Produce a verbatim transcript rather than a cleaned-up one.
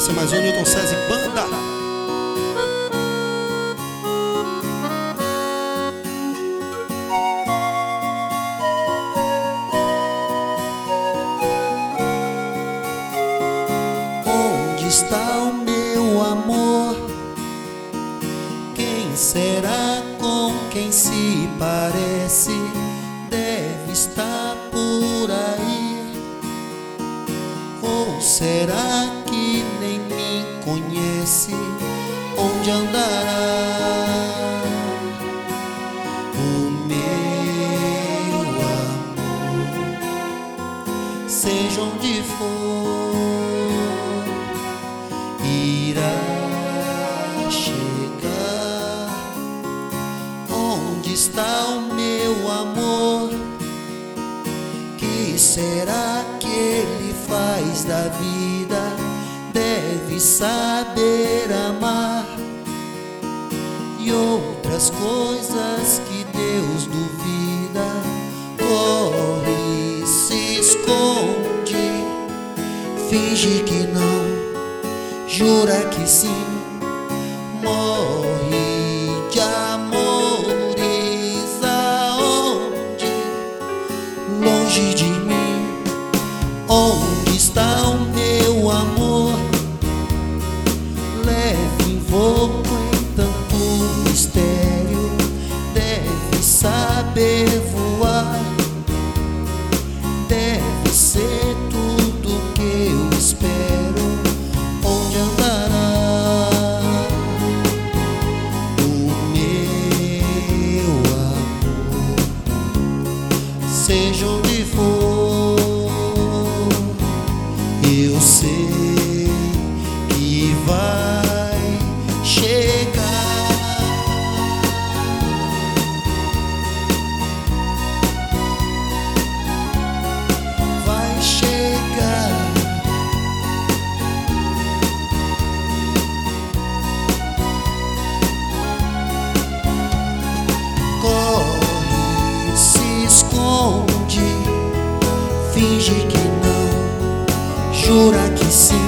Essa é mais uma Newton César e Banda. Onde está o meu amor? Quem será com quem se parece? Deve estar por aí. Ou será que nem me conhece? Onde andará o meu amor? Seja onde for, irá chegar. Onde está o meu amor? Que será que ele faz da vida? Deve saber amar e outras coisas que Deus duvida. Corre, se esconde, finge que não, jura que sim. Morre de amores aonde? Longe de mim. Onde está o meu amor? Leve envolto em tanto mistério. Deve saber voar, deve ser tudo que eu espero. Onde andará o meu amor? Seja onde for, eu sei que vai chegar. Vai chegar. Corre, se esconde, finge que não, jura que sim.